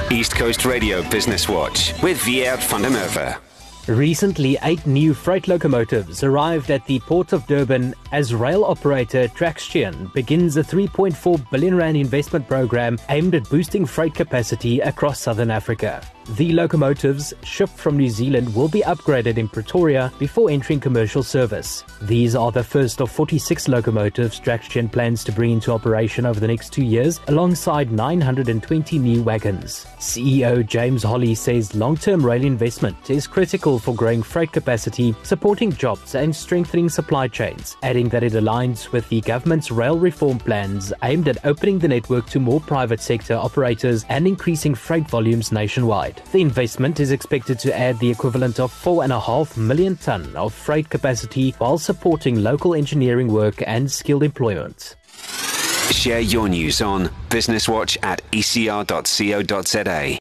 East Coast Radio Business Watch with Wiert van der Merwe. Recently, 8 new freight locomotives arrived at the Port of Durban as rail operator Traxión begins a R3.4 billion investment program aimed at boosting freight capacity across Southern Africa. The locomotives, shipped from New Zealand, will be upgraded in Pretoria before entering commercial service. These are the first of 46 locomotives Traxión plans to bring into operation over the next 2 years, alongside 920 new wagons. CEO James Holly says long-term rail investment is critical for growing freight capacity, supporting jobs and strengthening supply chains, adding that it aligns with the government's rail reform plans aimed at opening the network to more private sector operators and increasing freight volumes nationwide. The investment is expected to add the equivalent of 4.5 million tonne of freight capacity while supporting local engineering work and skilled employment. Share your news on businesswatch@ecr.co.za.